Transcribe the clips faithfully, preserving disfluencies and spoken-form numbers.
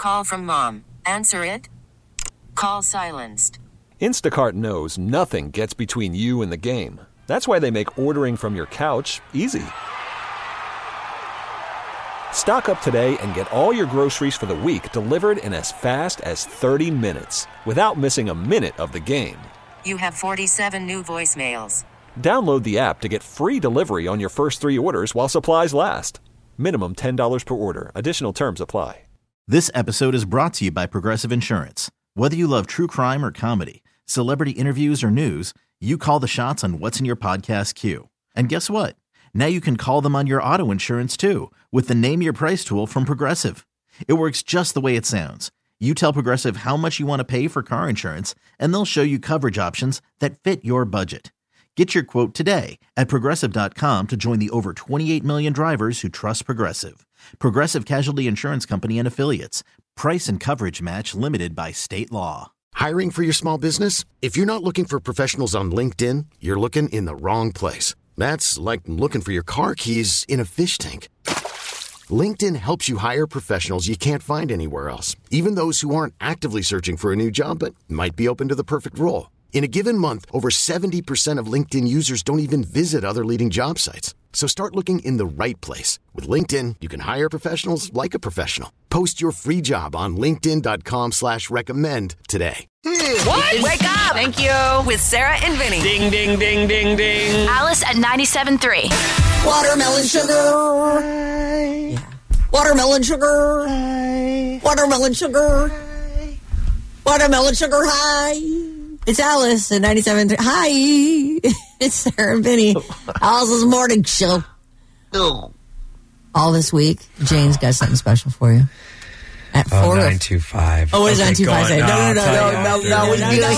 Call from mom. Answer it. Call silenced. Instacart knows nothing gets between you and the game. That's why they make ordering from your couch easy. Stock up today and get all your groceries for the week delivered in as fast as thirty minutes without missing a minute of the game. You have forty-seven new voicemails. Download the app to get free delivery on your first three orders while supplies last. Minimum ten dollars per order. Additional terms apply. This episode is brought to you by Progressive Insurance. Whether you love true crime or comedy, celebrity interviews or news, you call the shots on what's in your podcast queue. And guess what? Now you can call them on your auto insurance too with the Name Your Price tool from Progressive. It works just the way it sounds. You tell Progressive how much you want to pay for car insurance, and they'll show you coverage options that fit your budget. Get your quote today at Progressive dot com to join the over twenty-eight million drivers who trust Progressive. Progressive Casualty Insurance Company and Affiliates. Price and coverage match limited by state law. Hiring for your small business? If you're not looking for professionals on LinkedIn, you're looking in the wrong place. That's like looking for your car keys in a fish tank. LinkedIn helps you hire professionals you can't find anywhere else, even those who aren't actively searching for a new job but might be open to the perfect role. In a given month, over seventy percent of LinkedIn users don't even visit other leading job sites. So start looking in the right place. With LinkedIn, you can hire professionals like a professional. Post your free job on linkedin dot com slash recommend today. What? Wake up! Thank you. With Sarah and Vinny. Ding, ding, ding, ding, ding. Alice at ninety-seven point three. Watermelon sugar. Yeah. Watermelon sugar. Watermelon sugar. Watermelon sugar high. It's Alice at ninety-seven point three. Hi. It's Sarah and Vinny. Alice's morning show. All this week, Jane's got something special for you. At oh, four nine two five. Oh, it's nine two five. No, no, no, no, no, no, no,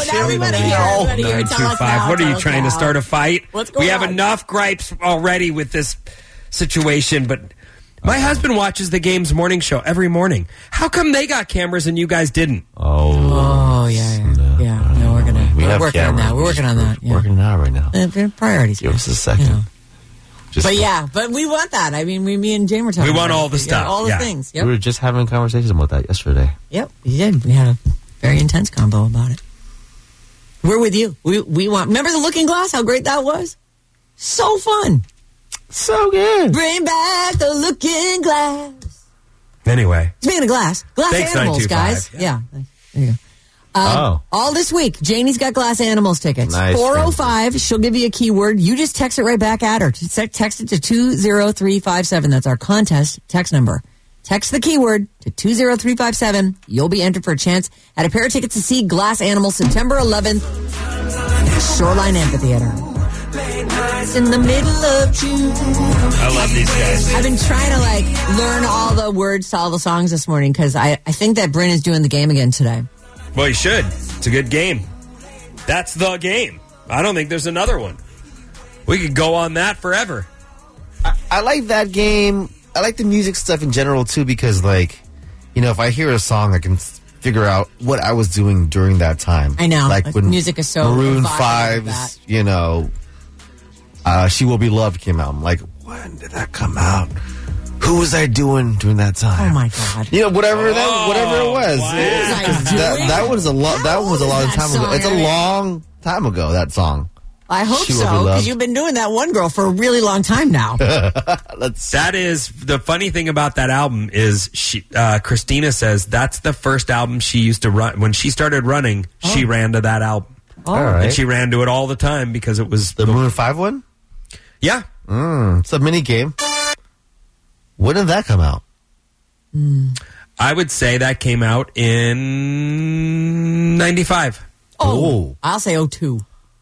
nine two five. What are you trying to start a fight? What's going on? We have on? enough gripes already with this situation, but my husband watches the game's morning show every morning. How come they got cameras and you guys didn't? Oh, oh yeah, yeah, yeah. No, we're gonna. We we're have working cameras. on that. We're working on that. Yeah. Working on that right now. Uh, priorities. Give us a second. You know. Just but yeah, but we want that. I mean, we, me and Jane were talking. We want about all the it. stuff. Yeah, all the yeah. things. Yep. We were just having conversations about that yesterday. Yep, we did. We had a very intense combo about it. We're with you. We we want. Remember the Looking Glass? How great that was. So fun. So good. Bring back the Looking Glass. Anyway. Speaking of glass, glass Thanks, animals, guys. Yeah. yeah. There you go. Um, oh. All this week, Janie's got Glass Animals tickets. Nice, four oh five, she'll give you a keyword. You just text it right back at her. Just text it to two oh three five seven. That's our contest text number. Text the keyword to two oh three five seven. You'll be entered for a chance at a pair of tickets to see Glass Animals September eleventh at Shoreline Amphitheater. It's in the middle of June. I love these guys. I've been trying to like learn all the words to all the songs this morning because I, I think that Bryn is doing the game again today. Well, you should. It's a good game. That's the game. I don't think there's another one. We could go on that forever. I, I like that game. I like the music stuff in general, too, because, like, you know, if I hear a song, I can figure out what I was doing during that time. I know. Like, like when music is so Maroon like five's, you know, uh, She Will Be Loved came out. I'm like, when did that come out? Who was I doing during that time? Oh my God! You know, whatever oh, that, whatever it was. Wow. That, that was a lot. That was a long time ago. It's a long time ago. That song. I hope She Will so Be Loved. because you've been doing that one girl for a really long time now. Let's. That is the funny thing about that album is she, uh, Christina says that's the first album she used to run when she started running. Oh. She ran to that album, Oh. All right. and she ran to it all the time because it was The Maroon five one. yeah. Mm, it's a mini game. When did that come out? Mm. I would say that came out in ninety-five. Oh, I'll say oh two.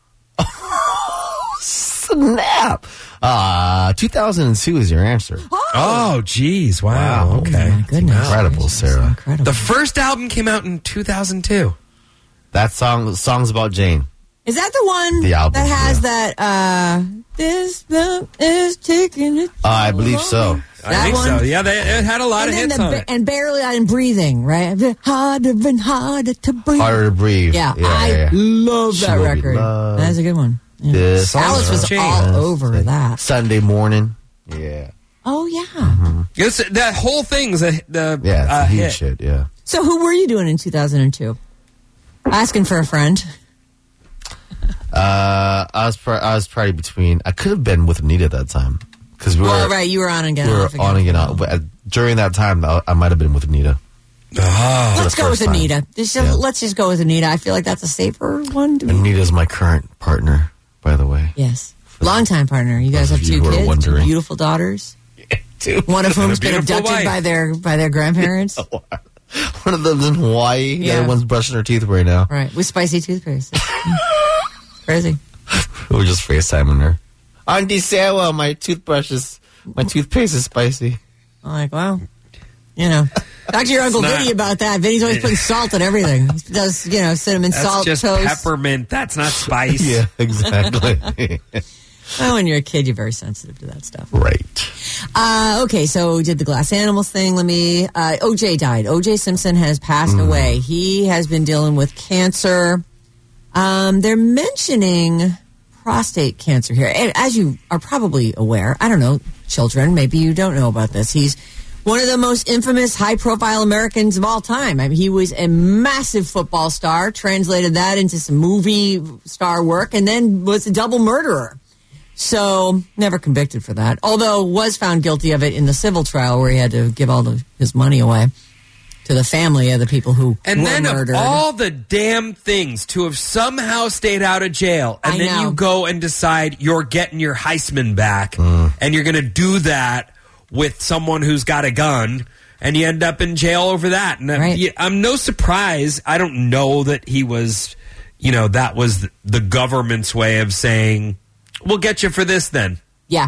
Snap. Uh, two thousand two is your answer. Oh, geez. Wow. Wow. Okay. Oh, my goodness. Incredible, Sarah. Incredible. The first album came out in two thousand two. That song, song's about Jane. Is that the one The album, that has yeah. that, uh, this love is taking it? Uh, I believe so. I That think one? so. Yeah, they, it had a lot And of then hits the on ba- it. and barely I'm breathing, right? Harder and harder to breathe. Harder to breathe. Yeah, yeah, I yeah. love She that Will Be record. Loved. That's a good one. Yeah. This Alice was song. all over that. Sunday morning. Yeah. Oh, yeah. Mm-hmm. It's, that whole thing's a, the, Yeah, it's uh, a huge hit. shit, yeah. So who were you doing in two thousand two? Asking for a friend. Uh, I was pr- I was probably between. I could have been with Anita at that time because we were. Oh, right. You were on again. We were off again. on again. Off. But uh, during that time, I, I might have been with Anita. Oh. Let's the go with first time. Anita. Just, Yeah. Let's just go with Anita. I feel like that's a safer one. To be. Anita's my current partner, by the way. Yes. Longtime partner. You guys Those have of you two who are kids, two wondering. beautiful daughters. Dude. One of And a whom's been beautiful abducted wife. by their by their grandparents. One of them's in Hawaii. The Yeah. other one's brushing her teeth right now. Right. With spicy toothpaste. It's crazy. We're just FaceTiming her. Auntie Sarah, my toothbrush is, my toothpaste is spicy. I'm like, well, you know. Talk to your Uncle not- Vinny about that. Vinny's always putting salt in everything. He does, you know, cinnamon, That's salt, just toast. peppermint. That's not spice. Yeah, exactly. Well, when you're a kid, you're very sensitive to that stuff. Right. Uh, okay, so we did the glass animals thing. Let me. Uh, O J died. O J Simpson has passed Mm. away. He has been dealing with cancer. Um, they're mentioning prostate cancer here. And as you are probably aware, I don't know, children, maybe you don't know about this. He's one of the most infamous, high-profile Americans of all time. I mean, he was a massive football star, translated that into some movie star work, and then was a double murderer. So, never convicted for that. Although, was found guilty of it in the civil trial where he had to give all the, his money away to the family of the people who And were then murdered. of all the damn things to have somehow stayed out of jail, and I then know. you go and decide you're getting your Heisman back, and you're going to do that with someone who's got a gun, and you end up in jail over that. And I'm- Right. yeah, I'm no surprise. I don't know that he was, you know, that was the government's way of saying, we'll get you for this then. Yeah.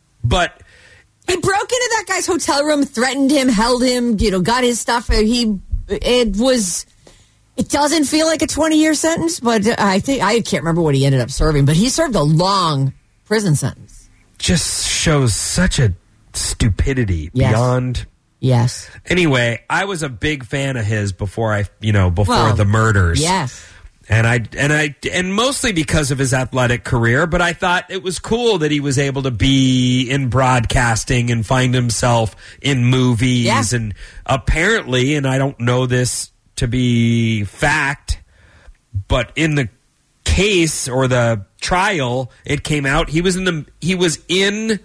But He broke into that guy's hotel room, threatened him, held him, you know, got his stuff. He, it was, it doesn't feel like a twenty-year sentence, but I think, I can't remember what he ended up serving, but he served a long prison sentence. just shows such a stupidity Yes. beyond. Yes. Anyway, I was a big fan of his before I, you know, before Well, the murders. Yes. And I and I and mostly because of his athletic career, but I thought it was cool that he was able to be in broadcasting and find himself in movies. Yeah. And apparently, and I don't know this to be fact, but in the case or the trial, it came out he was in the he was in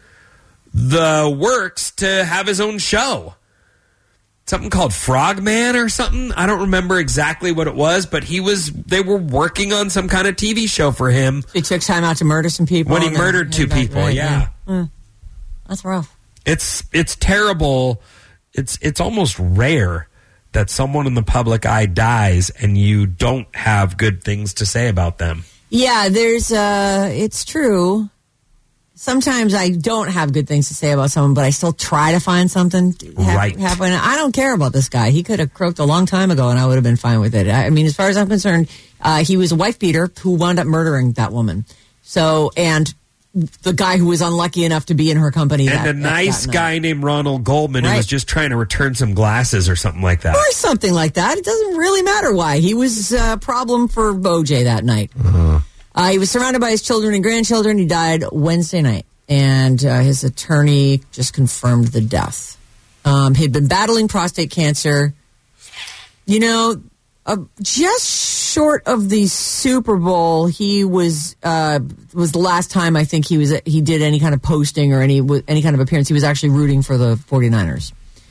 the works to have his own show. Something called Frogman or something. I don't remember exactly what it was, but he was. They were working on some kind of T V show for him He took time out to murder some people. when he and then- murdered two and that- people. right, Yeah, Mm. That's rough. it's it's terrible. It's it's almost rare that someone in the public eye dies and you don't have good things to say about them. Yeah, there's, uh, it's true. Sometimes I don't have good things to say about someone, but I still try to find something to have, Right. happen. I don't care about this guy. He could have croaked a long time ago, and I would have been fine with it. I I mean, as far as I'm concerned, uh, he was a wife beater who wound up murdering that woman. So, and the guy who was unlucky enough to be in her company. And that, a that- nice that night. guy named Ronald Goldman who Right. was just trying to return some glasses or something like that. Or something like that. It doesn't really matter why. He was a problem for O J that night. Uh, he was surrounded by his children and grandchildren. He died Wednesday night, and uh, his attorney just confirmed the death. Um, he'd been battling prostate cancer. You know, uh, just short of the Super Bowl, he was uh, was the last time I think he was he did any kind of posting or any any kind of appearance. He was actually rooting for the 49ers.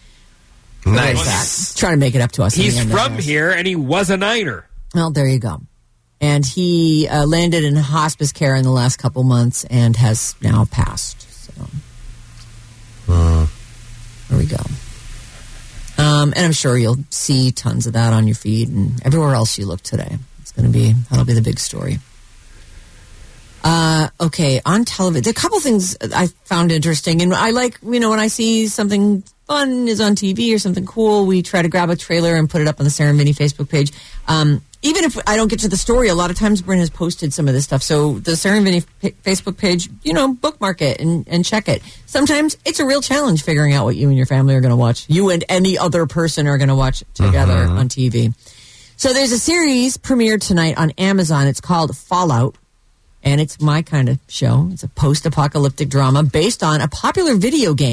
Nice. Trying to make it up to us. in He's the end, I from guess. here and he was a Niner. Well, there you go. And he uh, landed in hospice care in the last couple months and has now passed. So Uh, there we go. Um, and I'm sure you'll see tons of that on your feed and everywhere else you look today. It's going to be, that'll be the big story. Uh, okay, on television, a couple things I found interesting. And I like, you know, when I see something fun is on T V or something cool, we try to grab a trailer and put it up on the Sarah and Vinny Facebook page. Um, even if I don't get to the story, a lot of times Bryn has posted some of this stuff. So the Sarah and Vinny p- Facebook page, you know, bookmark it and, and check it. Sometimes it's a real challenge figuring out what you and your family are going to watch. You and any other person are going to watch together on T V. So there's a series premiered tonight on Amazon. It's called Fallout. And it's my kind of show. It's a post-apocalyptic drama based on a popular video game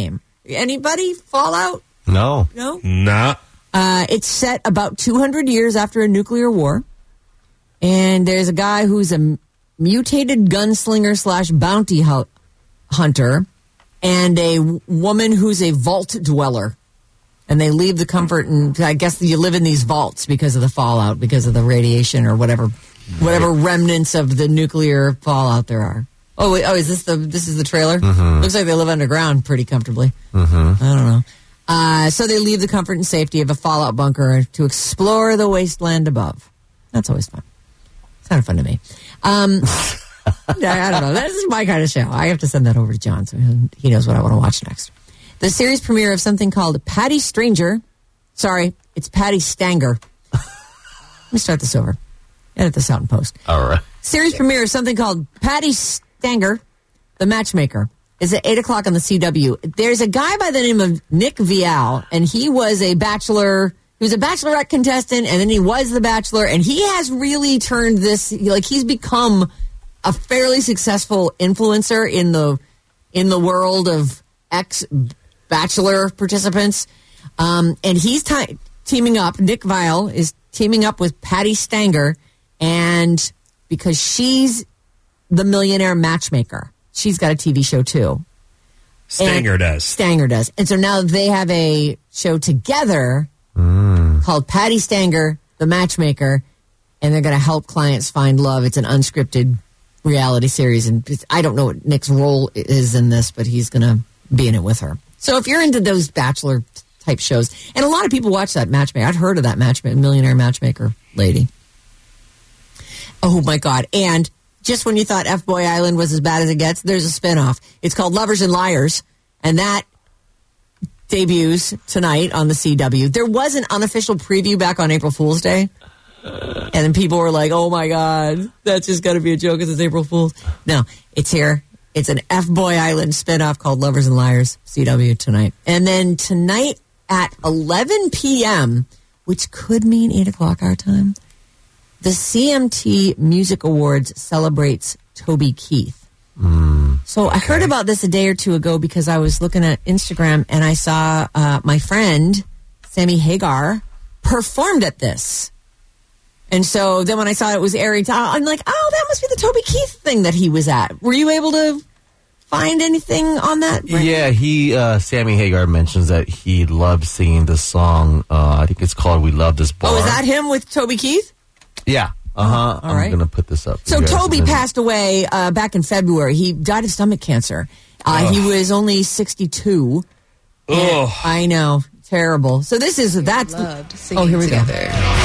Anybody? Fallout? No. No? Nah. Uh, it's set about two hundred years after a nuclear war. And there's a guy who's a mutated gunslinger slash bounty hu- hunter and a w- woman who's a vault dweller. And they leave the comfort, and I guess you live in these vaults because of the fallout, because of the radiation or whatever, whatever remnants of the nuclear fallout there are. Oh, wait, oh, is this the this is the trailer? Mm-hmm. Looks like they live underground pretty comfortably. Mm-hmm. I don't know. Uh, so they leave the comfort and safety of a fallout bunker to explore the wasteland above. That's always fun. It's kind of fun to me. Um, I, I don't know. This is my kind of show. I have to send that over to John so he knows what I want to watch next. The series premiere of something called Patty Stranger. Sorry, it's Patty Stanger. Let me start this over. Edit this out in post. All right. Series premiere of something called Patty Stanger, the Matchmaker, is at eight o'clock on the C W. There's a guy by the name of Nick Vial, and he was a bachelor. He was a Bachelorette contestant, and then he was the Bachelor, and he has really turned this, like he's become a fairly successful influencer in the in the world of ex Bachelor participants. Um, and he's t- teaming up, Nick Vial is teaming up with Patty Stanger, and because she's the millionaire matchmaker, she's got a T V show too. Stanger and does. Stanger does. And so now they have a show together mm. called Patty Stanger, the Matchmaker, and they're going to help clients find love. It's an unscripted reality series, and I don't know what Nick's role is in this, but he's going to be in it with her. So if you're into those Bachelor type shows, and a lot of people watch that Matchmaker. I'd heard of that matchmaker, millionaire matchmaker lady. Oh my God. And just when you thought F-Boy Island was as bad as it gets, there's a spinoff. It's called Lovers and Liars, and that debuts tonight on the C W. There was an unofficial preview back on April Fool's Day, and then people were like, oh my God, that's just got to be a joke because it's April Fool's. No, it's here. It's an F-Boy Island spinoff called Lovers and Liars, C W tonight. And then tonight at eleven p.m., which could mean eight o'clock our time, the C M T Music Awards celebrates Toby Keith. Mm, so okay. I heard about this a day or two ago because I was looking at Instagram and I saw uh, my friend, Sammy Hagar, performed at this. And so then when I saw it was airing, I'm like, oh, that must be the Toby Keith thing that he was at. Were you able to find anything on that? Brandon? Yeah, he, uh, Sammy Hagar mentions that he loved singing the song. Uh, I think it's called We Love This Bar. Oh, is that him with Toby Keith? Yeah. Uh-huh. Oh, all right. I'm going to put this up. So Toby passed away uh, back in February. He died of stomach cancer. Uh, he was only sixty-two. Oh, I know. Terrible. So this is, that's, oh, here we together. go.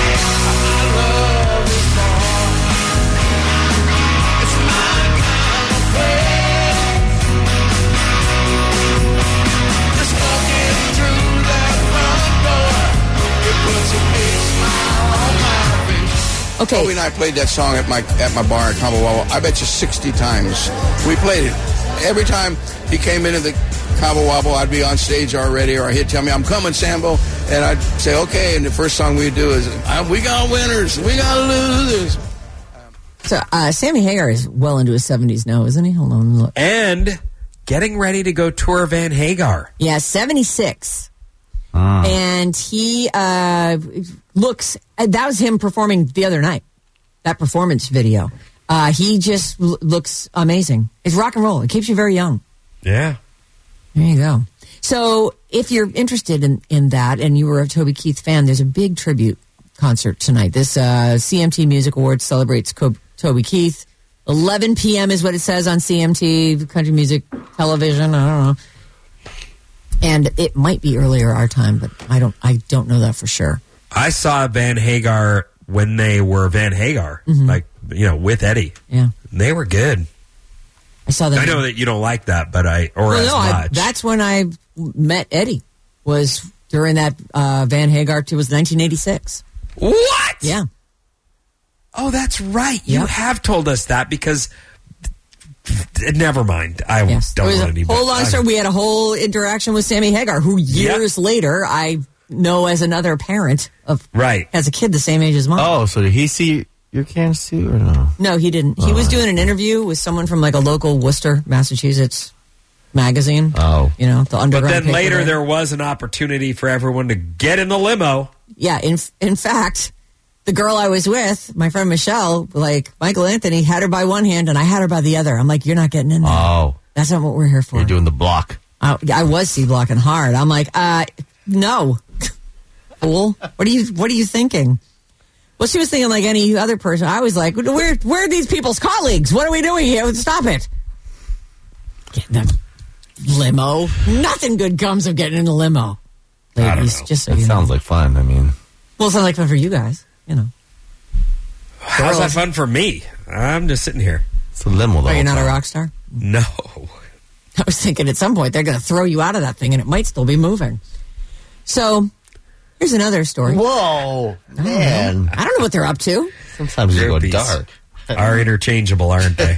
Okay. Toby and I played that song at my at my bar at Cabo Wabo. I bet you sixty times. We played it. Every time he came into the Cabo Wabo, I'd be on stage already, or he'd tell me, I'm coming, Sambo. And I'd say, okay. And the first song we'd do is, we got winners. We got losers. So uh, Sammy Hagar is well into his seventies now, isn't he? Hold on. Look. And getting ready to go tour Van Hagar. Yeah, seventy-six. Ah. And he uh, looks, that was him performing the other night, that performance video. Uh, he just l- looks amazing. It's rock and roll. It keeps you very young. Yeah. There you go. So if you're interested in, in that and you were a Toby Keith fan, there's a big tribute concert tonight. This uh, C M T Music Awards celebrates Co- Toby Keith. eleven p.m. is what it says on C M T, Country Music Television. I don't know. And it might be earlier our time, but I don't I don't know that for sure. I saw Van Hagar when they were Van Hagar, mm-hmm. like, you know, with Eddie. Yeah. They were good. I saw that. I know that you don't like that, but I, or well, as no, much. I, that's when I met Eddie, was during that uh, Van Hagar tour, was nineteen eighty-six. What? Yeah. Oh, that's right. You yep. have told us that because... Never mind. I yes. don't want any. Hold on, sir. We had a whole interaction with Sammy Hagar, who years yep. later I know as another parent of. Right. As a kid, the same age as mine. Oh, so did he see your Kansas City or no? No, he didn't. He oh. was doing an interview with someone from like a local Worcester, Massachusetts magazine. Oh. You know, the underground But then paper later there. there was an opportunity for everyone to get in the limo. Yeah, in in fact, the girl I was with, my friend Michelle, like Michael Anthony, had her by one hand and I had her by the other. I'm like, you're not getting in there. Oh. That's not what we're here for. You're doing the block. I, I was C blocking hard. I'm like, uh, no, fool. What are you? What are you thinking? Well, she was thinking like any other person. I was like, where, where are these people's colleagues? What are we doing here? Stop it. Get in the limo. Nothing good comes of getting in a limo. Ladies, just so That you sounds know. like fun. I mean, Well, it sounds like fun for you guys, you know. How's that fun for me? I'm just sitting here. it's a limo. the Are you whole not a time. rock star? No. I was thinking at some point they're going to throw you out of that thing and it might still be moving. So, here's another story. Whoa, man. I don't know what they're up to. Sometimes you go Groupies dark. Are interchangeable, aren't they?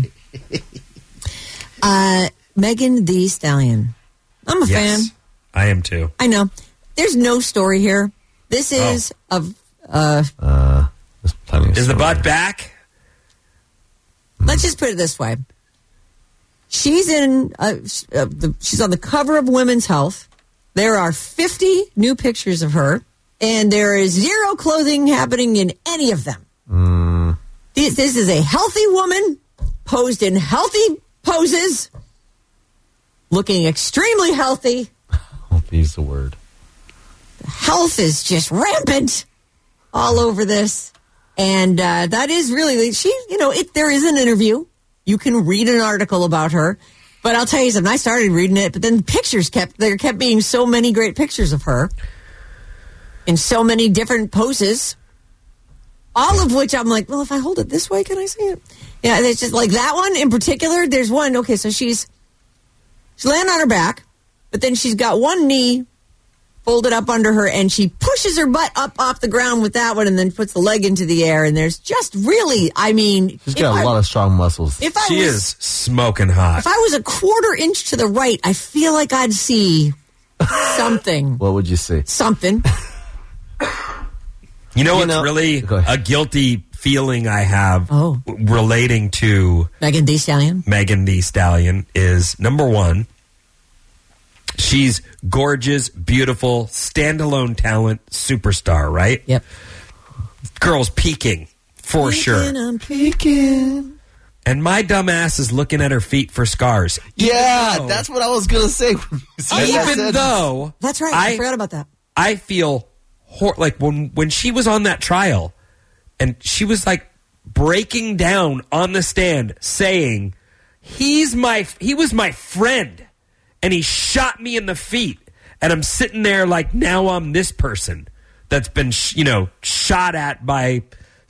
Uh, Megan Thee Stallion. I'm a fan. Yes, I am too. I know. There's no story here. This is of uh, Uh, there's plenty of Is the story. butt back? let's just put it this way. She's in uh, sh- uh, the, she's on the cover of Women's Health. There are fifty new pictures of her and there is zero clothing happening in any of them. Mm, This, this is a healthy woman posed in healthy poses, looking extremely healthy. I'll use the word. Health is just rampant all over this. And uh, that is really, she, you know, if there is an interview, you can read an article about her. But I'll tell you something, I started reading it, but then pictures kept, there kept being so many great pictures of her in so many different poses. All of which I'm like, well, if I hold it this way, can I see it? Yeah, it's just like that one in particular. There's one, okay, so she's, she's laying on her back, but then she's got one knee folded up under her, and she pushes her butt up off the ground with that one and then puts the leg into the air. And there's just really, I mean. She's got a I, lot of strong muscles. If I She was, is smoking hot. If I was a quarter inch to the right, I feel like I'd see something. What would you say? Something. You know You what's know- really Go ahead. a guilty feeling I have Oh. w- relating to Megan Thee Stallion. Megan Thee Stallion is, number one, she's gorgeous, beautiful, standalone talent, superstar, right? Yep. Girl's peaking, for sure. I'm peeking. And my dumb ass is looking at her feet for scars. Yeah, though- that's what I was gonna say. when you said that Even sentence. though That's right. I, I, forgot about that. I feel hor- like when when she was on that trial and she was like breaking down on the stand saying he's my he was my friend and he shot me in the feet and I'm sitting there like now I'm this person that's been sh- you know shot at by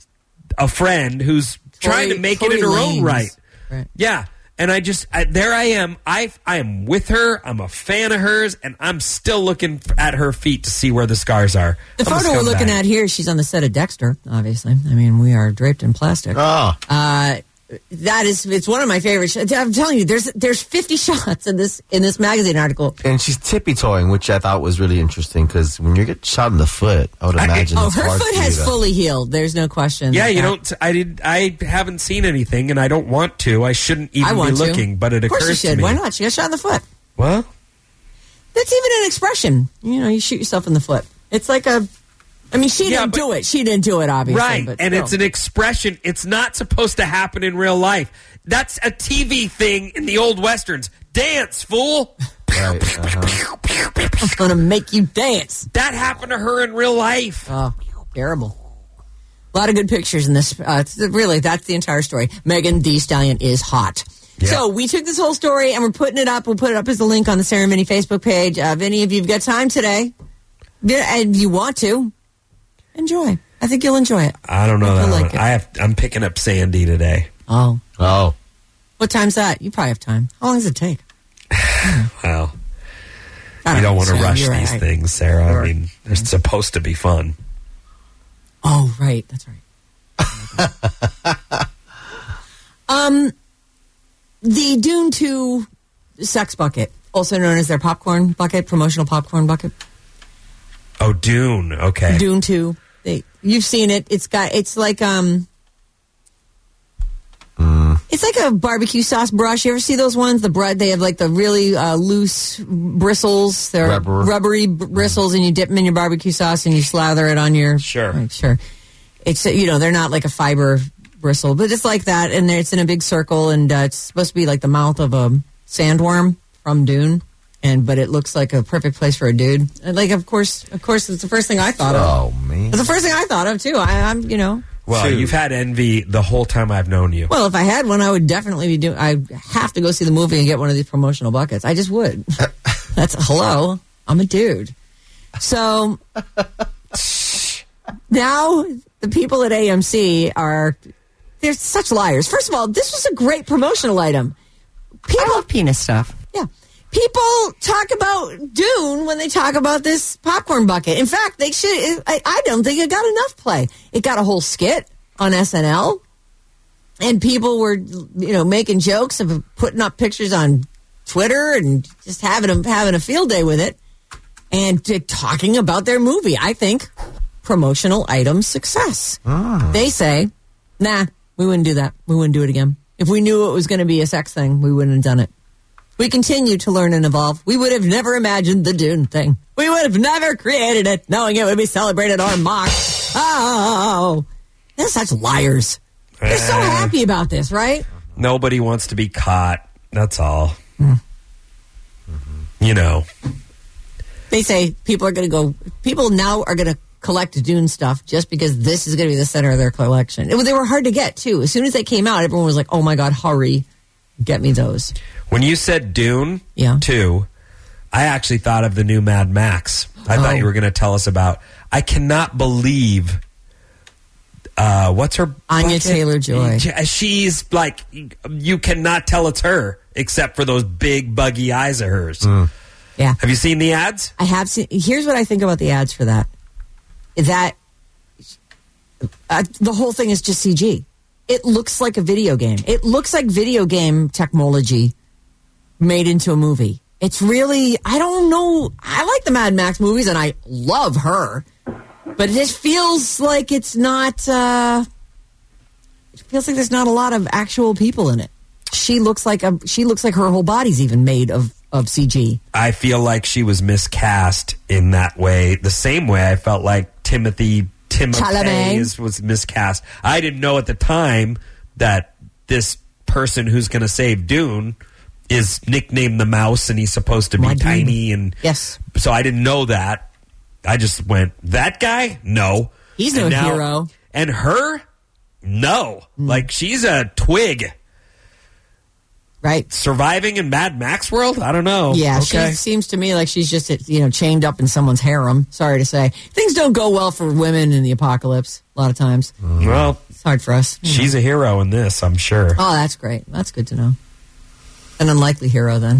a friend who's trying to make it in her Tory own Lanez. right. Right. Yeah. And I just, I, there I am. I, I am with her. I'm a fan of hers, and I'm still looking at her feet to see where the scars are. The I'm a photo we're looking scumbag. at here, she's on the set of Dexter, obviously. I mean, we are draped in plastic. Oh, Uh, that is, it's one of my favorite shots. I'm telling you, there's there's fifty shots in this in this magazine article. and she's tippy toeing, which I thought was really interesting because when you get shot in the foot, I would I- imagine Oh, it's her hard foot for has you to- fully healed. There's no question. Yeah, you that- don't. I did. I haven't seen anything, and I don't want to. I shouldn't even I want be to. looking. But it Of course occurs you should. to me. Why not? She got shot in the foot. Well, That's even an expression. You know, you shoot yourself in the foot. It's like a. I mean, she Yeah, didn't but- do it. She didn't do it, obviously. right, but and still. it's an expression. It's not supposed to happen in real life. That's a T V thing in the old westerns. Dance, fool. Right, uh-huh. I'm gonna make you dance. That happened to her in real life. Oh, terrible. A lot of good pictures in this. Uh, it's- really, that's the entire story. Megan Thee Stallion is hot. Yeah. So we took this whole story and we're putting it up. We'll put it up as a link on the Sarah Mini Facebook page. Uh, if any of you've got time today, yeah, and you want to, enjoy. I think you'll enjoy it. I don't know I that. feel like one. it. I have. I'm picking up Sandy today. Oh, Oh, what time's that? You probably have time. How long does it take? Well, I you don't know, want to Sarah, rush you're these right. things, Sarah. Sure. I mean, they're supposed to be fun. Oh, right. That's right. um, the Dune two sex bucket, also known as their popcorn bucket, promotional popcorn bucket. Oh, Dune. Okay. Dune two. They, you've seen it. It's got. It's like um. It's like a barbecue sauce brush. You ever see those ones? The bread, they have like the really uh, loose bristles. They're Rubber. rubbery b- bristles, and you dip them in your barbecue sauce and you slather it on your. Sure. Right, sure. It's, you know, they're not like a fiber bristle, but it's like that, and it's in a big circle, and uh, it's supposed to be like the mouth of a sandworm from Dune. And but it looks like a perfect place for a dude. And like, of course, of course, it's the first thing I thought of. Oh, man. It's the first thing I thought of, too. I, I'm, you know. Well, True. you've had envy the whole time I've known you. Well, if I had one, I would definitely be doing. I have to go see the movie and get one of these promotional buckets. I just would. That's hello. I'm a dude. So now the people at A M C are they're such liars. First of all, this was a great promotional item. People, I love penis stuff. Yeah. People talk about Dune when they talk about this popcorn bucket. In fact, they should. I, I don't think it got enough play. It got a whole skit on S N L, and people were, you know, making jokes of putting up pictures on Twitter and just having a, having a field day with it, and uh, talking about their movie. I think promotional item success. Ah. They say, "Nah, we wouldn't do that. We wouldn't do it again. If we knew it was going to be a sex thing, we wouldn't have done it." We continue to learn and evolve. We would have never imagined the Dune thing. We would have never created it, knowing it would be celebrated or mocked. Oh, they're such liars. They're so happy about this, right? Nobody wants to be caught. That's all. Mm. Mm-hmm. You know. They say people are going to go, people now are going to collect Dune stuff just because this is going to be the center of their collection. It, they were hard to get, too. As soon as they came out, everyone was like, oh my God, hurry, get me those. When you said Dune, yeah. too, I actually thought of the new Mad Max. I oh. thought you were going to tell us about. I cannot believe. Uh, what's her? Anya bucket? Taylor-Joy. She's like, you cannot tell it's her except for those big buggy eyes of hers. Mm. Yeah. Have you seen the ads? I have seen. Here's what I think about the ads for that. That uh, the whole thing is just C G. It looks like a video game. It looks like video game technology made into a movie. It's really, I don't know. I like the Mad Max movies and I love her, but it just feels like it's not, uh, it feels like there's not a lot of actual people in it. She looks like a, she looks like her whole body's even made of, of C G. I feel like she was miscast in that way. The same way I felt like Timothy Timothy was miscast. I didn't know at the time that this person who's going to save Dune is nicknamed the Mouse, and he's supposed to be My tiny. And yes, so I didn't know that. I just went, that guy? No. He's no and now, hero. And her? No. Mm. Like, she's a twig. Right. Surviving in Mad Max world? I don't know. Yeah, okay. she seems to me like she's just, you know, chained up in someone's harem. Sorry to say. Things don't go well for women in the apocalypse a lot of times. Well, it's hard for us. She's know. a hero in this, I'm sure. Oh, that's great. That's good to know. An unlikely hero, then.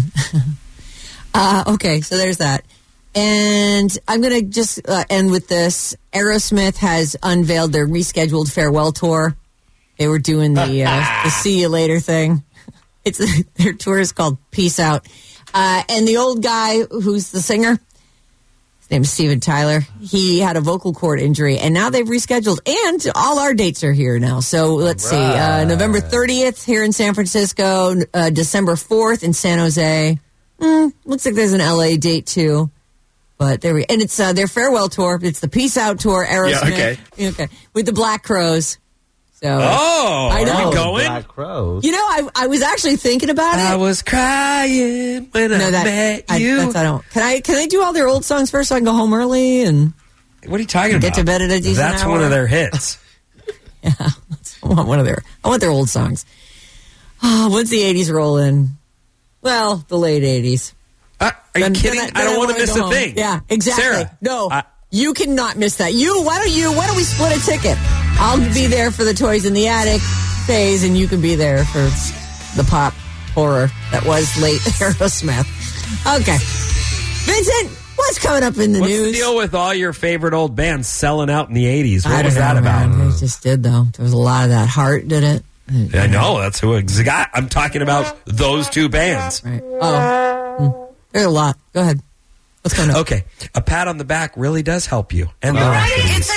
uh, okay, so there's that. And I'm going to just uh, end with this. Aerosmith has unveiled their rescheduled farewell tour. They were doing the, uh, the see you later thing. It's their tour is called Peace Out. Uh, and the old guy who's the singer, his name is Steven Tyler, he had a vocal cord injury, and now they've rescheduled. And all our dates are here now. So let's right. see. Uh, November thirtieth here in San Francisco, uh, December fourth in San Jose. Mm, looks like there's an L A date, too. But there we And it's uh, their farewell tour. It's the Peace Out tour, Aerosmith. Yeah, okay. Okay. With the Black Crowes. So, oh, I know. Are we going? Black Crowes. You know, I I was actually thinking about it. I was crying when no, I that, met I, you. That's, I don't. Can I can I do all their old songs first so I can go home early and? What are you talking get about? Get to bed at a decent That's hour? one of their hits. Yeah, I want one of their. I want their old songs. Oh, once the eighties roll in, well, the late eighties. Uh, are you then, kidding? Then I, I don't want to miss a home. thing. Yeah, exactly. Sarah, no, I, you cannot miss that. You, why don't you? Why don't we split a ticket? I'll be there for the Toys in the Attic phase, and you can be there for the pop horror that was late Aerosmith. Okay, Vincent, what's coming up in the what's news? What's the deal with all your favorite old bands selling out in the eighties? What I was don't that know, about? Man. They just did though. There was a lot of that. Heart did it. I know that's who it got. I'm talking about those two bands. Right. Oh, there's a lot. Go ahead. What's going on? Okay, a pat on the back really does help you. And All the right, it's a- Worried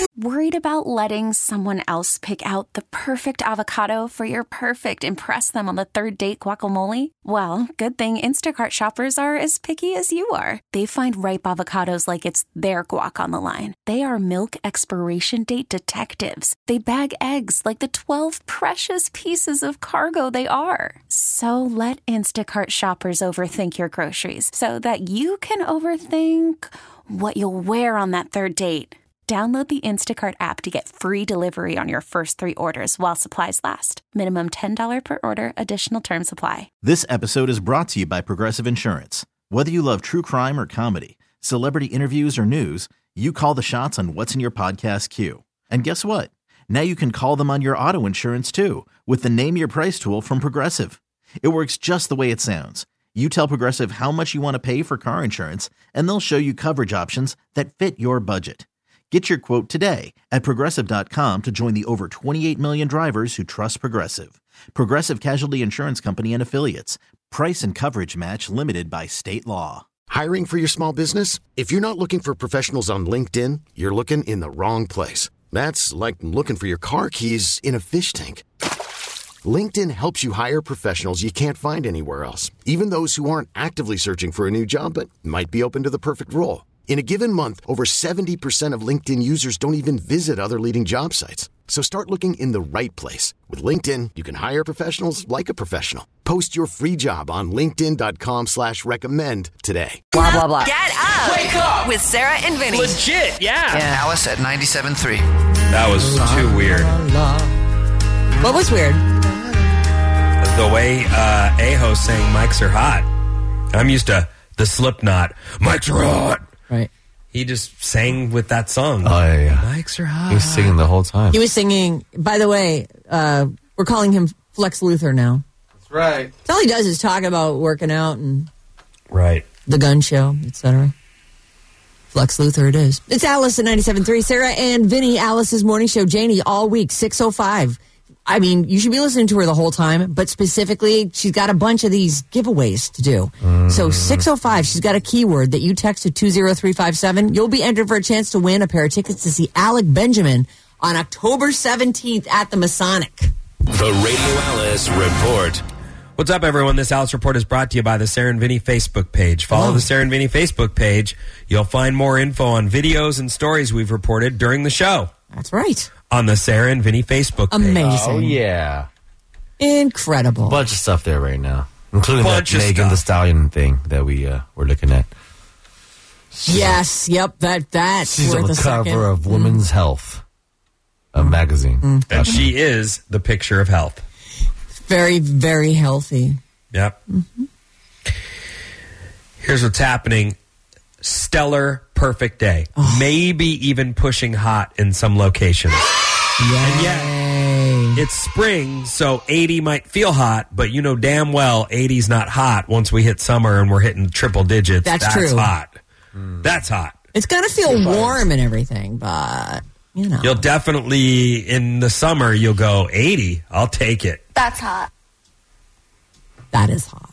Worried about letting someone else pick out the perfect avocado for your perfect impress them on the third date guacamole? Well, good thing Instacart shoppers are as picky as you are. They find ripe avocados like it's their guac on the line. They are milk expiration date detectives. They bag eggs like the twelve precious pieces of cargo they are. So let Instacart shoppers overthink your groceries so that you can overthink what you'll wear on that third date. Download the Instacart app to get free delivery on your first three orders while supplies last. Minimum ten dollars per order. Additional terms apply. This episode is brought to you by Progressive Insurance. Whether you love true crime or comedy, celebrity interviews or news, you call the shots on what's in your podcast queue. And guess what? Now you can call them on your auto insurance too with the Name Your Price tool from Progressive. It works just the way it sounds. You tell Progressive how much you want to pay for car insurance, and they'll show you coverage options that fit your budget. Get your quote today at Progressive dot com to join the over twenty-eight million drivers who trust Progressive. Progressive Casualty Insurance Company and Affiliates. Price and coverage match limited by state law. Hiring for your small business? If you're not looking for professionals on LinkedIn, you're looking in the wrong place. That's like looking for your car keys in a fish tank. LinkedIn helps you hire professionals you can't find anywhere else, even those who aren't actively searching for a new job but might be open to the perfect role. In a given month, over seventy percent of LinkedIn users don't even visit other leading job sites. So start looking in the right place. With LinkedIn, you can hire professionals like a professional. Post your free job on linkedin dot com slash recommend today. Blah, blah, blah. Get up. Wake up. With Sarah and Vinny. Legit, yeah. Yeah. Alice at ninety-seven point three. That was too weird. What was weird? The way uh, Aho sang "Mics Are Hot." I'm used to the Slipknot "Mics Are Hot." Right. He just sang with that song. Oh, yeah, yeah. Mics are hot. He was singing the whole time. He was singing. By the way, uh, we're calling him Flex Luthor now. That's right. All he does is talk about working out and right the gun show, et cetera. Flex Luthor it is. It's Alice at ninety-seven point three. Sarah and Vinny, Alice's morning show. Janie, all week, six oh five. I mean, you should be listening to her the whole time, but specifically, she's got a bunch of these giveaways to do. Mm. So six oh five, she's got a keyword that you text to two oh three five seven. You'll be entered for a chance to win a pair of tickets to see Alec Benjamin on October seventeenth at the Masonic. The Radio Alice Report. What's up, everyone? This Alice Report is brought to you by the Sarah and Vinny Facebook page. Follow Hello. the Sarah and Vinny Facebook page. You'll find more info on videos and stories we've reported during the show. That's right. On the Sarah and Vinny Facebook page. Amazing. Oh, yeah. Incredible. Bunch of stuff there right now, including Bunch that of Megan stuff. Thee Stallion thing that we uh, were looking at. Yes, yep, that that's She's worth on the a cover second. of Women's Mm. Health, a magazine. Mm. And she is the picture of health. Very, very healthy. Yep. Mm-hmm. Here's what's happening. Stellar, perfect day. Oh. Maybe even pushing hot in some locations. And yet, it's spring, so eighty might feel hot, but you know damn well eighty's not hot once we hit summer and we're hitting triple digits. That's That's true. hot. Mm. That's hot. It's going to feel warm and everything, but, you know. You'll definitely, in the summer, you'll go eighty. I'll take it. That's hot. That is hot.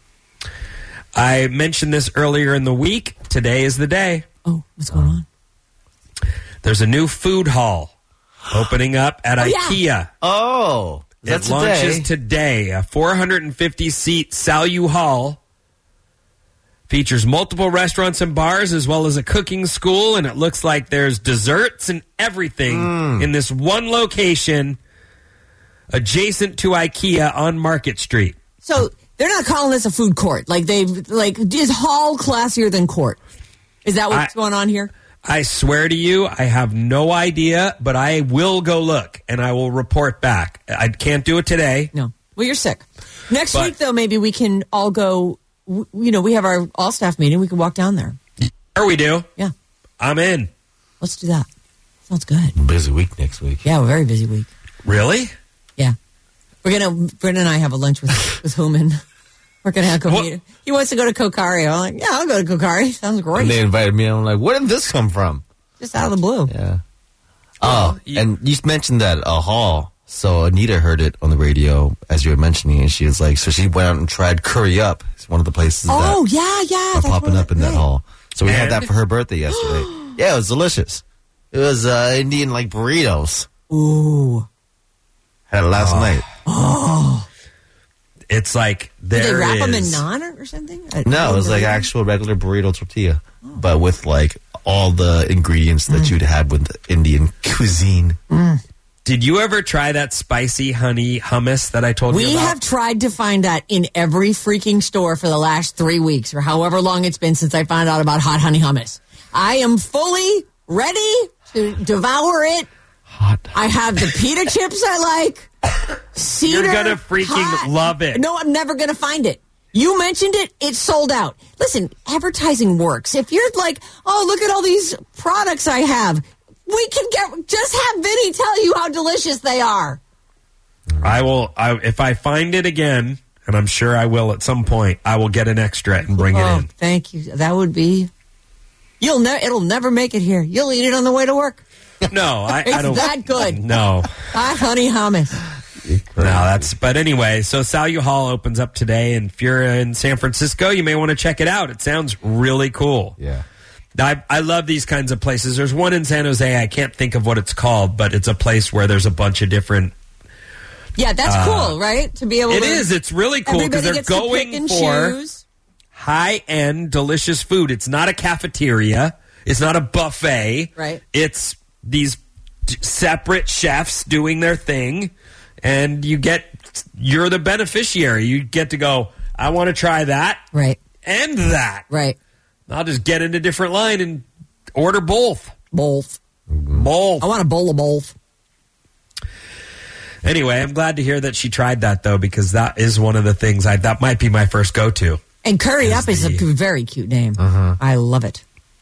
I mentioned this earlier in the week. Today is the day. Oh, what's going on? There's a new food hall opening up at Oh, IKEA. yeah. Oh, is that It launches today? today. A four hundred fifty seat Salu Hall features multiple restaurants and bars as well as a cooking school, and it looks like there's desserts and everything Mm. in this one location adjacent to IKEA on Market Street. So they're not calling this a food court. Like they like is hall classier than court? Is that what's I- going on here? I swear to you, I have no idea, but I will go look and I will report back. I can't do it today. No. Well, you're sick. Next But- week, though, maybe we can all go. w- You know, we have our all staff meeting. We can walk down there. Sure we do. Yeah, I'm in. let's do that. Sounds good. Busy week next week. Yeah, we're very busy week. Really? Yeah, we're gonna. Brendan and I have a lunch with with Human. We're gonna have go What? meet. He wants to go to Kokari. I'm like, yeah, I'll go to Kokari. Sounds great. And they invited me, and I'm like, where did this come from? Just out of the blue. Yeah. Oh, you- and you mentioned that a hall. So Anita heard it on the radio as you were mentioning, and she was like, so she went out and tried Curry Up. It's one of the places Oh that yeah, yeah. are that's popping what- up in that right. hall. So we had And? that for her birthday yesterday. Yeah, it was delicious. It was uh, Indian like burritos. Ooh. Had it last Oh. night. Oh. It's like there Did they wrap them in is- naan or something? No, it was like actual regular burrito tortilla, but with like all the ingredients that Mm. you'd have with Indian cuisine. Mm. Did you ever try that spicy honey hummus that I told you We about? have tried to find that in every freaking store for the last three weeks or however long it's been since I found out about hot honey hummus. I am fully ready to devour it. Hot. I have the pita chips I like. Cedar. You're gonna freaking hot. love it. No, I'm never gonna find it. You mentioned it, it's sold out. Listen, advertising works. If you're like, oh, look at all these products I have, we can get, just have Vinny tell you how delicious they are. I will, I, if I find it again, and I'm sure I will at some point, I will get an extra and bring oh, it in. Thank you. That would be, you'll ne- it'll never make it here. You'll eat it on the way to work. No, I, It's I don't. that good. No. Hot honey hummus. No, that's, but anyway, so Salyu Hall opens up today, and if you're in San Francisco, you may want to check it out. It sounds really cool. Yeah. I, I love these kinds of places. There's one in San Jose, I can't think of what it's called, but it's a place where there's a bunch of different. Yeah, that's Uh, cool, right? To be able It to. is. It's really cool because Everybody they're gets to pick going and for choose. high end, delicious food. It's not a cafeteria. It's not a buffet. Right. It's these d- separate chefs doing their thing, and you get you're the beneficiary. You get to go, I want to try that Right. and that. Right. I'll just get in a different line and order both. Both. Both. I want a bowl of both. Anyway, I'm glad to hear that she tried that, though, because that is one of the things I that might be my first go-to. And Curry Is Up is a the- very cute name. Uh-huh. I love it.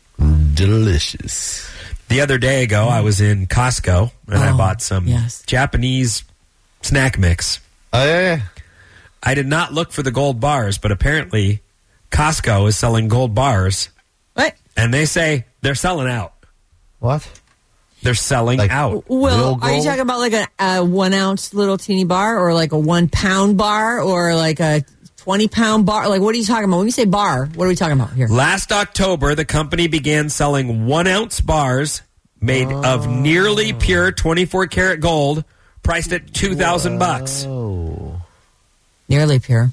Delicious. The other day ago, I was in Costco, and I Oh, bought some yes. Japanese snack mix. Oh, yeah, yeah. I did not look for the gold bars, but apparently Costco is selling gold bars. What? And they say they're selling out. What? They're selling Like- out. Well, Real are you gold? talking about like a, a one ounce little teeny bar or like a one pound bar or like a twenty pound bar? Like, what are you talking about? When you say bar, what are we talking about here? Last October, the company began selling one ounce bars made of nearly pure twenty-four karat gold, priced at two thousand bucks. Oh. Nearly pure.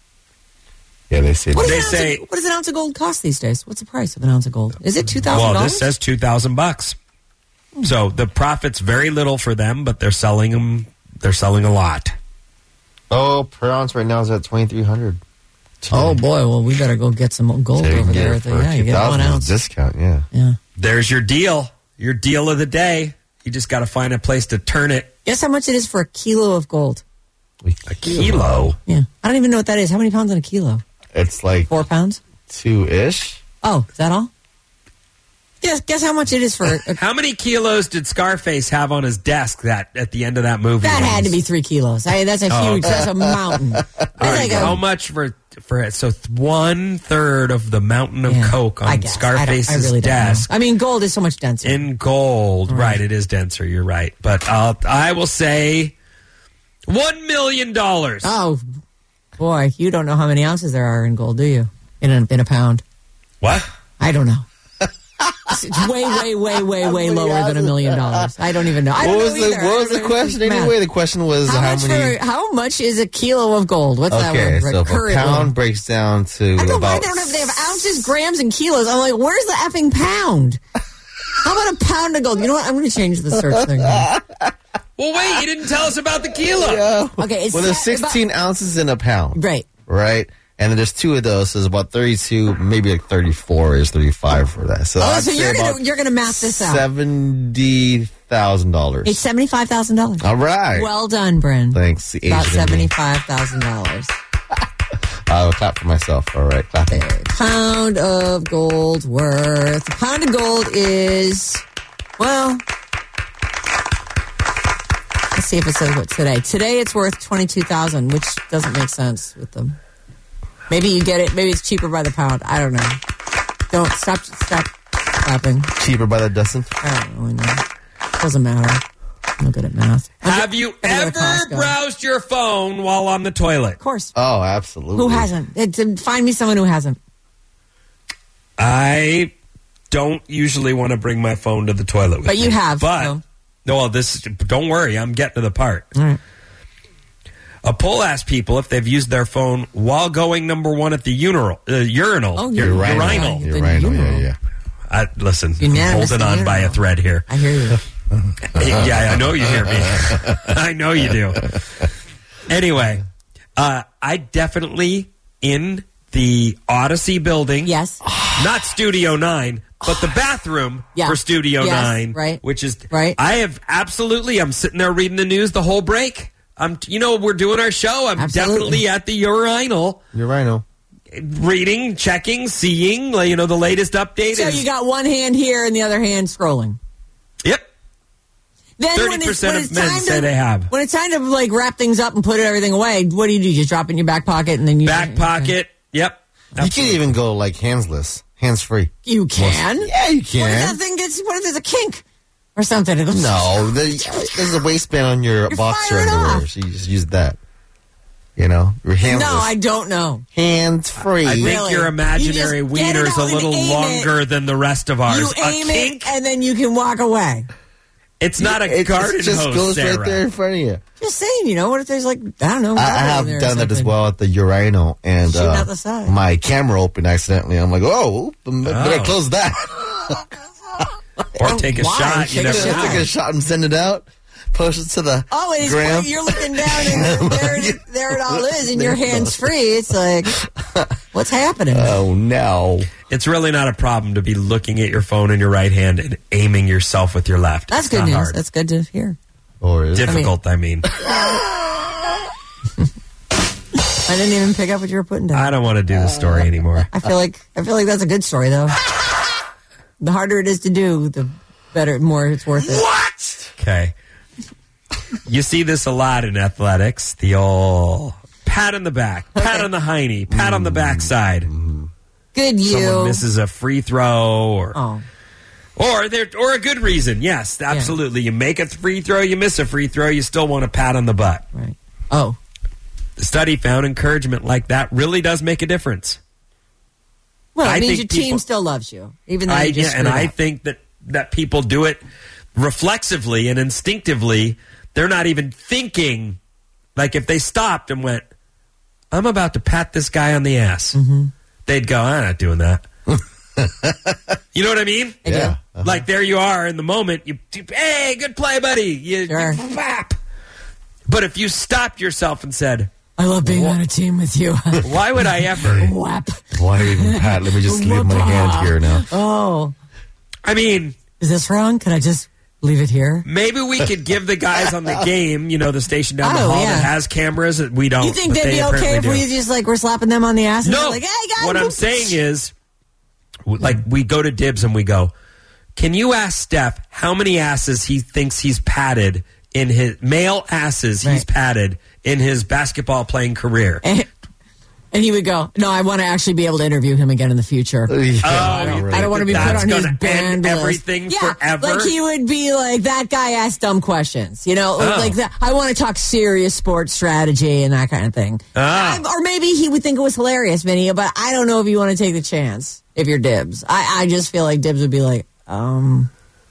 Yeah, they say What does, They an ounce say- of, what does an ounce of gold cost these days? What's the price of an ounce of gold? Is it two thousand Well, dollars? this says two thousand bucks. So the profit's very little for them, but they're selling them. They're selling a lot. Oh, per ounce right now is at twenty-three hundred. Oh boy! Well, we better go get some gold over there. For Yeah, you get one two thousand ounce. discount, yeah. Yeah. There's your deal. Your deal of the day. You just got to find a place to turn it. Guess how much it is for a kilo of gold? A kilo. Yeah, I don't even know what that is. How many pounds in a kilo? It's like Four pounds. two-ish. Oh, is that all? Guess guess how much it is for. A, How many kilos did Scarface have on his desk that at the end of that movie? that had to be three kilos. I, that's a Oh, huge. okay. That's a mountain. That's All right, like a- how much for for it? So th- one third of the mountain of yeah, coke I on guess. I don't- Scarface's I really don't know. desk I mean, gold is so much denser. in gold. Right, it is denser. You're right, but I'll, I will say one million dollars. Oh, boy, you don't know how many ounces there are in gold, do you? In a, in a pound. What? I don't know. It's way, way, way, way, way lower than a million dollars. I don't even know. I What don't was know the either. What was I the don't question know math. anyway? The question was How, how, much many. for, how much is a kilo of gold? What's that Okay, word? so if a Current pound one. breaks down to I don't know why about they don't have. They have ounces, grams, and kilos. I'm like, where's the effing pound? How about a pound of gold? You know what? I'm going to change the search thing. now. Well, wait, you didn't tell us about the kilo. Okay, it's well, there's sa- sixteen ounces in a pound, Right. right? And then there's two of those, so it's about thirty-two, maybe like thirty-four is thirty-five for that. So, Oh, I'd so say you're about gonna you're gonna math this out. seventy thousand dollars. It's seventy five thousand dollars. All right. Well done, Bryn. Thanks. The About Asian in me. seventy five thousand dollars. I'll clap for myself. All right, clapping. Pound of gold worth. A pound of gold is, well, let's see if it says what today. Today it's worth twenty-two thousand dollars, which doesn't make sense with them. Maybe you get it. Maybe it's cheaper by the pound. I don't know. Don't stop. Stop clapping. Cheaper by the dozen. I don't really know. Doesn't matter. I'm not good at math. Have you I'm gonna go to ever Costco. browsed your phone while on the toilet? Of course. Oh, absolutely. Who hasn't? It, find me someone who hasn't. I don't usually want to bring my phone to the toilet with But me. you have. But, so. no, well, this, don't worry, I'm getting to the part. All right. A poll asked people if they've used their phone while going number one at the urinal. Uh, urinal. Oh, Ur- urinal. urinal. The Urinal, yeah, urinal. yeah. I, listen, I'm Unanimous holding on by a urinal. thread here. I hear you. Yeah, I know you hear me. I know you do. Anyway, uh, I definitely in the Odyssey building. Yes. Not Studio nine, but the bathroom Yeah. for Studio Yes, nine. right. Which is Right. I have absolutely. I'm sitting there reading the news the whole break. I'm. You know, we're doing our show. I'm Absolutely. definitely at the urinal. Urinal. Reading, checking, seeing, like, you know, the latest update. So is, you got one hand here and the other hand scrolling. Yep. Then thirty when it's, percent when of it's men time say to, they have. When it's time to like wrap things up and put everything away, what do you do? You just drop it in your back pocket and then you Back pocket. Yep. You can even go like handsless, hands free. You can. Yeah, you What if can. that thing gets? What if there's a kink or something? It goes, No, the, there's a waistband on your You're boxer firing underwear, off. so you just use that. You know, your handsless. No, I don't know. hands free. I think Really? your imaginary You just get it wiener's a out and little aim it. longer than the rest of ours. You a aim kink? it and then you can walk away. It's not a it, garden it just hose, goes Sarah. right there in front of you. Just saying, you know, what if there's like I don't know. I, I rubber in have there or done that as something? well at the urinal, and Shooting uh, out the side. my camera opened accidentally. I'm like, oh, oop, better Oh. close that. Or take a Why? shot. Take You a never shot. know. Take a shot and send it out. Post it to the Oh, and he's gram. putting- you're looking down and there, it, there it all is, and your hand's free. It's like, what's happening? Oh no! It's really not a problem to be looking at your phone in your right hand and aiming yourself with your left. That's It's good not news. hard. That's good to hear. Or is it? Difficult, I mean. I didn't even pick up what you were putting down. I don't want to do the story anymore. I feel like I feel like that's a good story though. The harder it is to do, the better, more it's worth it. What? Okay. You see this a lot in athletics. The old pat on the back, pat on the hiney, pat on the backside. Good you. Someone misses a free throw, or Oh, or there, or a good reason. Yes, absolutely. You make a free throw, you miss a free throw, you still want a pat on the butt. right. Oh, The study found encouragement like that really does make a difference. well, I it means your think team people- still loves you, even though I, you just yeah, and screwed I up. think that that people do it reflexively and instinctively. They're not even thinking. Like if they stopped and went, "I'm about to pat this guy on the ass," Mm-hmm. they'd go, "I'm not doing that." You know what I mean? I do. Yeah. Uh-huh. Like there you are in the moment. You, hey, good play, buddy. You, Sure. you flap. But if you stopped yourself and said, I love being on a team with you. "Why would I ever?" Whap. Why even pat? Let me just leave my hand here now. Oh, I mean, is this wrong? Can I just leave it here? maybe we could give the guys on the game, you know, the station down the Oh, hall yeah. that has cameras. That we don't. You think but they'd they be okay apparently if do. we just like were slapping them on the ass? And No. we're like, hey guys, What I'm whoop. saying is, w- like, we go to Dibs and we go, can you ask Steph how many asses he thinks he's patted in his male asses he's Right. patted in his basketball playing career? And, and he would go, no, I want to actually be able to interview him again in the future. Yeah, Oh, I you know, I don't want to be put That's on his gonna banned end list. everything yeah, forever? like he would be like, that guy asked dumb questions, you know, Oh. like that. I want to talk serious sports strategy and that kind of thing. Ah. I- or maybe he would think it was hilarious, Vinny, but I don't know if you want to take the chance if you're Dibs. I, I just feel like Dibs would be like, um,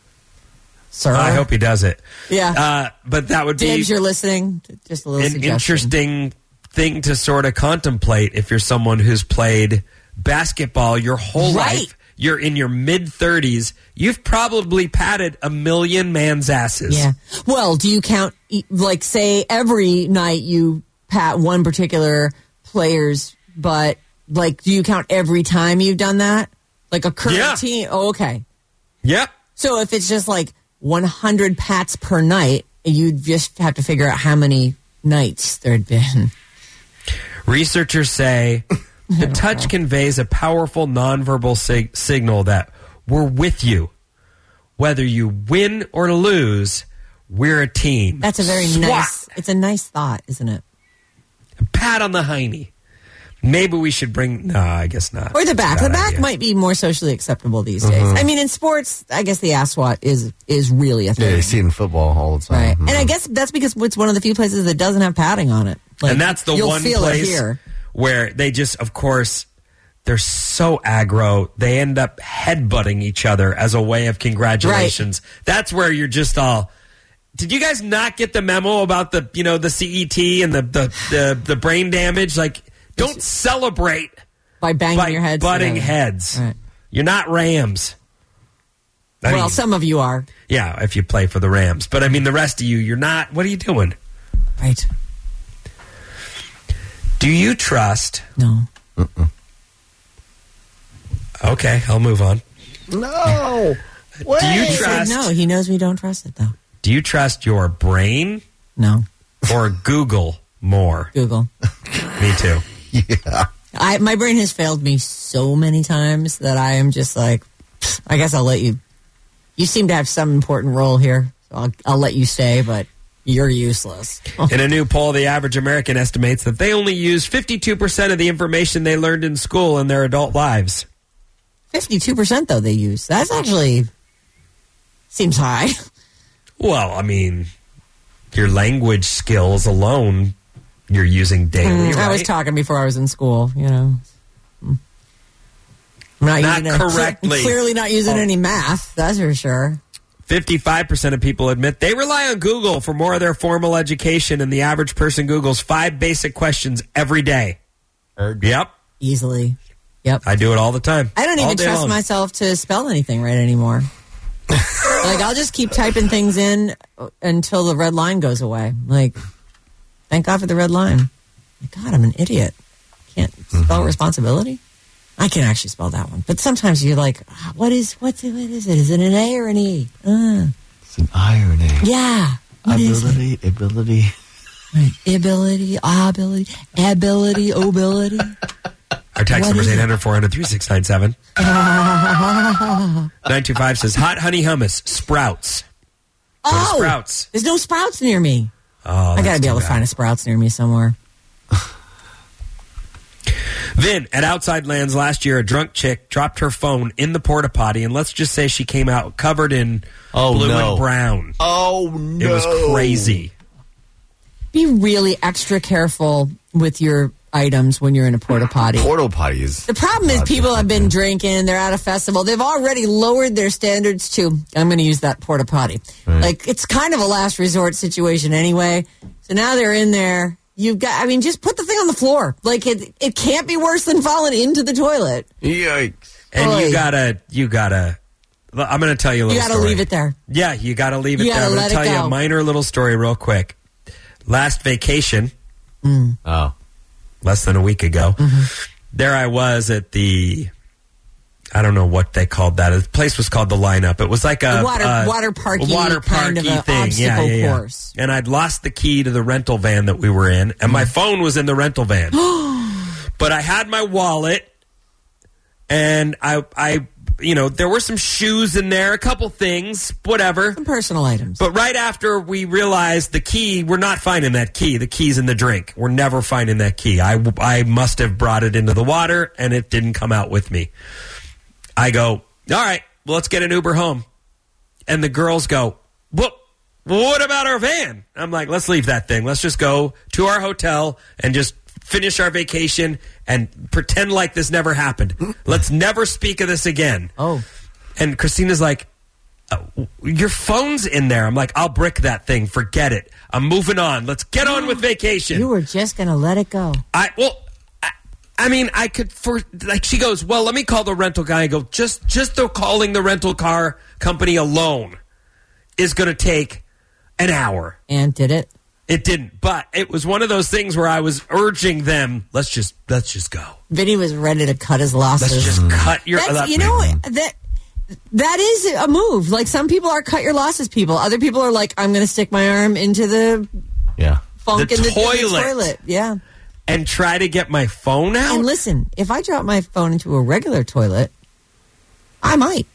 sir. I hope he does it. Yeah. Uh, but that would Dibs, be you're listening. Just a little an suggestion. interesting thing to sort of contemplate if you're someone who's played basketball your whole Right. life. You're in your mid thirties. You've probably patted a million man's asses. Yeah. Well, do you count, e- like, say every night you pat one particular player's, but, like, do you count every time you've done that? Like a current Yeah. team? Oh, okay. Yep. So if it's just like one hundred pats per night, you just have to figure out how many nights there had been. Researchers say the touch conveys a powerful nonverbal sig- signal that we're with you. Whether you win or lose, we're a team. That's a very Swat. nice, it's a nice thought, isn't it? Pat on the hiney. Maybe we should bring. No, I guess not. Or the back. Bad The back idea. might be more socially acceptable these days. I mean, in sports, I guess the ass swat is is really a thing. Yeah, you see it in football all the time. Right. Mhm. And I guess that's because it's one of the few places that doesn't have padding on it. Like, and that's the you'll one feel place it here. where they just, of course, they're so aggro. They end up headbutting each other as a way of congratulations. Right. That's where you're just all. Did you guys not get the memo about the you know the C E T and the the the, the brain damage? Like, don't celebrate by banging by your heads, butting together. heads. Right. You're not Rams. I well, mean, some of you are. Yeah, if you play for the Rams, but I mean the rest of you, you're not. What are you doing? Right. Do you trust? No. Mm-mm. Okay, I'll move on. No. Do you He trust? said no, he knows we don't trust it, though. Do you trust your brain? No. Or Google more? Google. Me too. Yeah. I, my brain has failed me so many times that I am just like, I guess I'll let you. You seem to have some important role here, so I'll, I'll let you stay, but you're useless. In a new poll, the average American estimates that they only use fifty-two percent of the information they learned in school in their adult lives. fifty-two percent, though, they use. That's actually seems high. Well, I mean, your language skills alone, you're using daily, Mm, right? I was talking before I was in school, you know. I'm not, Not using correctly. I'm clearly not using Oh. any math, that's for sure. fifty-five percent of people admit they rely on Google for more of their formal education, and the average person Googles five basic questions every day. Yep. Easily. Yep. I do it all the time. I don't all even day trust long. myself to spell anything right anymore. Like, I'll just keep typing things in until the red line goes away. Like, thank God for the red line. God, I'm an idiot. Can't spell Mm-hmm. responsibility. I can actually spell that one. But sometimes you're like, what is, what's it, what is it? Is it an A or an E? Uh, It's an irony. yeah. What is it? Ability, ability. Right. Ability, ability, ability, ability. Our text What number is is it? eight hundred, four hundred, three six nine seven. nine two five says, hot honey hummus, Sprouts. Go to Oh, Sprouts. there's no Sprouts near me. Oh, I got that's to be too able to bad. find a Sprouts near me somewhere. Vin, at Outside Lands last year, a drunk chick dropped her phone in the porta potty, and let's just say she came out covered in Oh, blue no. and brown. Oh, no. It was crazy. Be really extra careful with your items when you're in a porta potty. Portal potties. The problem is people have been drinking, they're at a festival, they've already lowered their standards to, I'm going to use that porta potty. Right. Like, it's kind of a last resort situation anyway. So now they're in there. You've got, I mean, just put the thing on the floor. Like, it it can't be worse than falling into the toilet. Yikes. And Oy. you gotta, you gotta, I'm going to tell you a You little got to story. leave it there. Yeah, you got to leave it You there. gotta I'm going let to it tell you go. a minor little story real quick. Last vacation, Oh. less than a week ago, Mm-hmm. there I was at the, I don't know what they called that. The place was called The Lineup. It was like a A water- uh, water parky water kind of parky a thing. Yeah, obstacle yeah, yeah. course. And I'd lost the key to the rental van that we were in, and my phone was in the rental van. But I had my wallet, and I, I, you know, there were some shoes in there, a couple things, whatever. Some personal items. But right after we realized the key, we're not finding that key. The key's in the drink. We're never finding that key. I, I must have brought it into the water, and it didn't come out with me. I go, all right, well, let's get an Uber home. And the girls go, well, what about our van? I'm like, let's leave that thing. Let's just go to our hotel and just finish our vacation and pretend like this never happened. Let's never speak of this again. Oh. And Christina's like, uh, your phone's in there. I'm like, I'll brick that thing. Forget it. I'm moving on. Let's get on with vacation. You were just going to let it go. I well, I, I mean, I could for like. She goes, well, let me call the rental guy. I go, just just the calling the rental car company alone is going to take an hour. And did it? It didn't, but it was one of those things where I was urging them. Let's just let's just go. Vinny was ready to cut his losses. Let's just cut your. That's, uh, you know that that is a move. Like, some people are cut your losses people. Other people are like, I'm going to stick my arm into the Yeah. funk The in the in the toilet. toilet. Yeah. and try to get my phone out. And listen, if I drop my phone into a regular toilet, I might.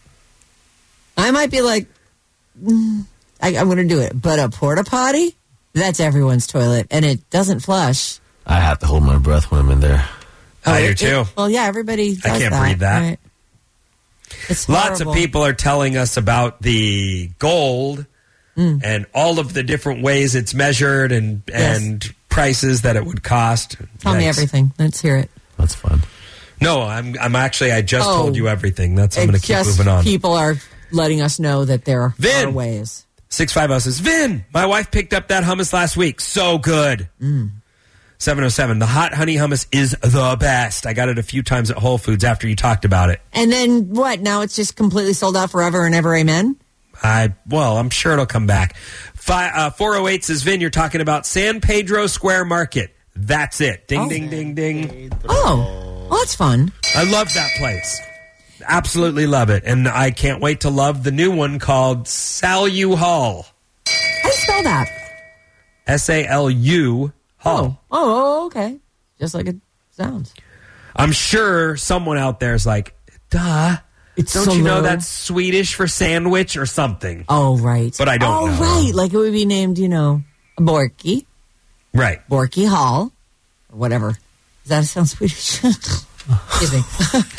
I might be like, mm, I, I'm going to do it. But a porta potty, that's everyone's toilet, and it doesn't flush. I have to hold my breath when I'm in there. I do it- too. it- well, yeah, everybody does I can't that, breathe that. right? It's Lots of horrible. people are telling us about the gold Mm. and all of the different ways it's measured and and prices that it would cost. Tell me Yikes. everything. Let's hear it. That's fun. No, I'm I'm actually, I just Oh. told you everything. That's, I'm going to It's keep just moving on. people are letting us know that there Vin. are ways. six five zero says, Vin, my wife picked up that hummus last week. So good. Mm. seven oh seven, the hot honey hummus is the best. I got it a few times at Whole Foods after you talked about it. And then what? Now it's just completely sold out forever and ever. Amen. I Well, I'm sure it'll come back. Five, uh, four oh eight says, Vin, you're talking about San Pedro Square Market. That's it. Ding, Oh. ding, ding, ding. Oh, well, that's fun. I love that place. Absolutely love it. And I can't wait to love the new one called Salu Hall. How do you spell that? S A L U Hall. Oh, oh, okay. Just like it sounds. I'm sure someone out there is like, duh. It's Don't you know Salu. that's Swedish for sandwich or something? Oh, right. But I don't oh, know. right. Like it would be named, you know, Borky. Right. Borky Hall. Or whatever. Does that sound Swedish? Excuse me.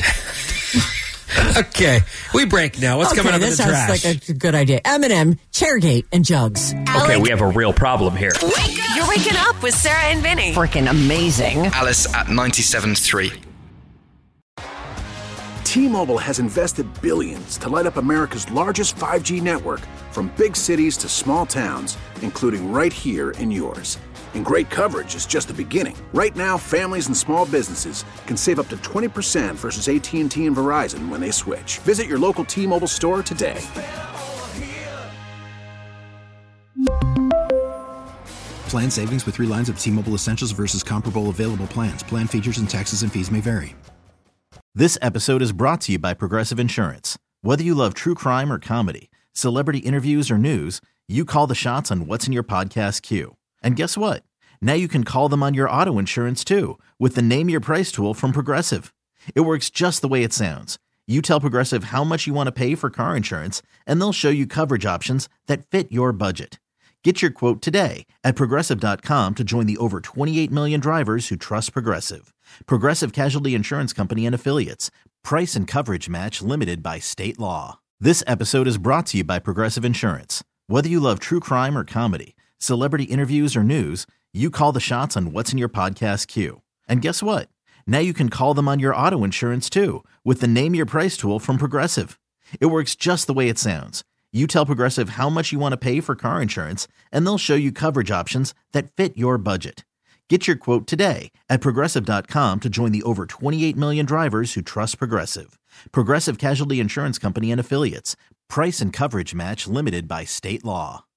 Okay. We break now. What's okay, coming up in this the sounds trash? like a good idea. Eminem, Chairgate, and Jugs. Okay, we have a real problem here. You're waking up with Sarah and Vinny. Freaking amazing. Alice at ninety-seven point three. T-Mobile has invested billions to light up America's largest five G network, from big cities to small towns, including right here in yours. And great coverage is just the beginning. Right now, families and small businesses can save up to twenty percent versus A T and T and Verizon when they switch. Visit your local T-Mobile store today. Plan savings with three lines of T-Mobile Essentials versus comparable available plans. Plan features and taxes and fees may vary. This episode is brought to you by Progressive Insurance. Whether you love true crime or comedy, celebrity interviews or news, you call the shots on what's in your podcast queue. And guess what? Now you can call them on your auto insurance too with the Name Your Price tool from Progressive. It works just the way it sounds. You tell Progressive how much you want to pay for car insurance, and they'll show you coverage options that fit your budget. Get your quote today at Progressive dot com to join the over twenty-eight million drivers who trust Progressive. Progressive Casualty Insurance Company and Affiliates. Price and coverage match limited by state law. This episode is brought to you by Progressive Insurance. Whether you love true crime or comedy, celebrity interviews or news, you call the shots on what's in your podcast queue. And guess what? Now you can call them on your auto insurance too with the Name Your Price tool from Progressive. It works just the way it sounds. You tell Progressive how much you want to pay for car insurance, and they'll show you coverage options that fit your budget. Get your quote today at Progressive dot com to join the over twenty-eight million drivers who trust Progressive. Progressive Casualty Insurance Company and Affiliates. Price and coverage match limited by state law.